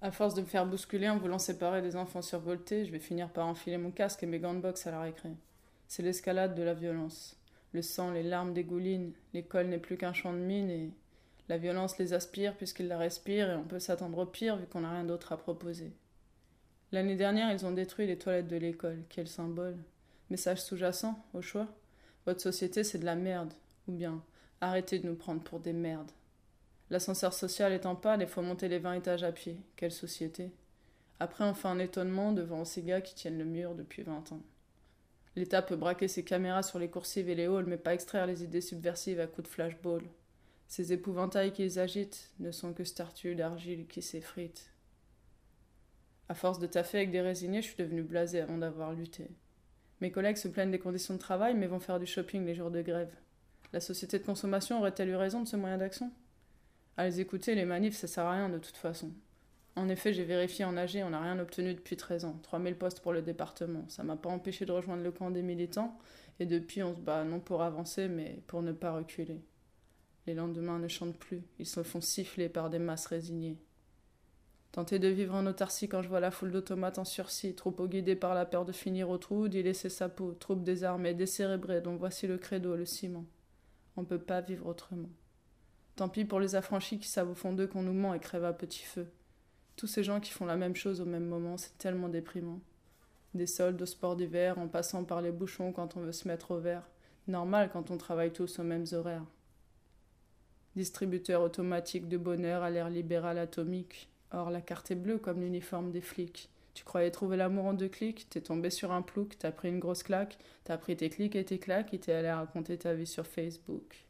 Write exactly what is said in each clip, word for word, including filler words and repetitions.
À force de me faire bousculer en voulant séparer des enfants survoltés, je vais finir par enfiler mon casque et mes gants de boxe à la récré. C'est l'escalade de la violence. Le sang, les larmes dégoulinent, l'école n'est plus qu'un champ de mines et la violence les aspire puisqu'ils la respirent et on peut s'attendre au pire vu qu'on n'a rien d'autre à proposer. L'année dernière, ils ont détruit les toilettes de l'école. Quel symbole. Message sous-jacent, au choix. Votre société, c'est de la merde. Ou bien, arrêtez de nous prendre pour des merdes. L'ascenseur social est en panne et faut monter les vingt étages à pied. Quelle société. Après, on fait un étonnement devant ces gars qui tiennent le mur depuis vingt ans. L'État peut braquer ses caméras sur les coursives et les halls, mais pas extraire les idées subversives à coups de flashball. Ces épouvantails qu'ils agitent ne sont que statues d'argile qui s'effritent. À force de taffer avec des résignés, je suis devenue blasée avant d'avoir lutté. Mes collègues se plaignent des conditions de travail, mais vont faire du shopping les jours de grève. La société de consommation aurait-elle eu raison de ce moyen d'action ? À les écouter, les manifs, ça sert à rien de toute façon. En effet, j'ai vérifié en A G, on n'a rien obtenu depuis treize ans. trois mille postes pour le département. Ça m'a pas empêché de rejoindre le camp des militants, et depuis on se bat non pour avancer, mais pour ne pas reculer. Les lendemains ne chantent plus, ils se font siffler par des masses résignées. Tenter de vivre en autarcie quand je vois la foule d'automates en sursis, troupeau guidé par la peur de finir au trou, d'y laisser sa peau, troupe désarmée, décérébrée, dont voici le credo, le ciment. On peut pas vivre autrement. Tant pis pour les affranchis qui savent au fond d'eux qu'on nous ment et crèvent à petit feu. Tous ces gens qui font la même chose au même moment, c'est tellement déprimant. Des soldes au sport d'hiver, en passant par les bouchons quand on veut se mettre au vert. Normal quand on travaille tous aux mêmes horaires. Distributeur automatique de bonheur à l'ère libérale atomique. Or, la carte est bleue comme l'uniforme des flics. Tu croyais trouver l'amour en deux clics, t'es tombé sur un plouc, t'as pris une grosse claque, t'as pris tes clics et tes claques et t'es allé raconter ta vie sur Facebook.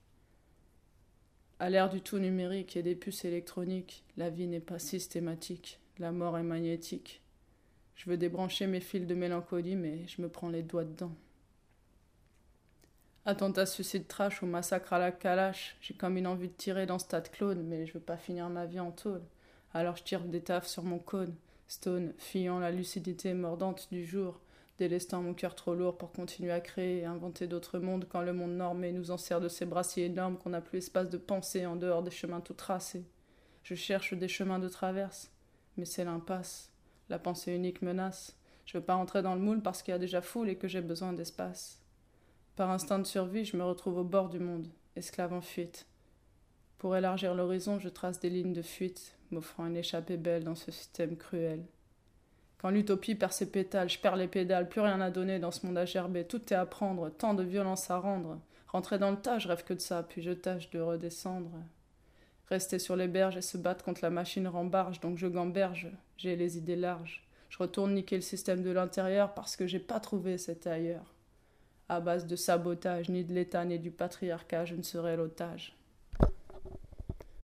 À l'ère du tout numérique et des puces électroniques, la vie n'est pas systématique, la mort est magnétique. Je veux débrancher mes fils de mélancolie, mais je me prends les doigts dedans. Attentat suicide trash ou massacre à la calache, j'ai comme une envie de tirer dans Stade Claude, mais je veux pas finir ma vie en tôle. Alors je tire des taffes sur mon cône, stone, fuyant la lucidité mordante du jour, délestant mon cœur trop lourd pour continuer à créer et inventer d'autres mondes quand le monde normé nous enserre de ces bras si énormes qu'on n'a plus espace de pensée en dehors des chemins tout tracés. Je cherche des chemins de traverse, mais c'est l'impasse. La pensée unique menace. Je veux pas rentrer dans le moule parce qu'il y a déjà foule et que j'ai besoin d'espace. Par instinct de survie, je me retrouve au bord du monde, esclave en fuite. Pour élargir l'horizon, je trace des lignes de fuite, m'offrant une échappée belle dans ce système cruel. Quand l'utopie perd ses pétales, je perds les pédales, plus rien à donner dans ce monde à gerber, tout est à prendre, tant de violence à rendre. Rentrer dans le tas, je rêve que de ça, puis je tâche de redescendre. Rester sur les berges et se battre contre la machine rembarge, donc je gamberge, j'ai les idées larges. Je retourne niquer le système de l'intérieur parce que j'ai pas trouvé cet ailleurs. À base de sabotage, ni de l'État, ni du patriarcat, je ne serai l'otage.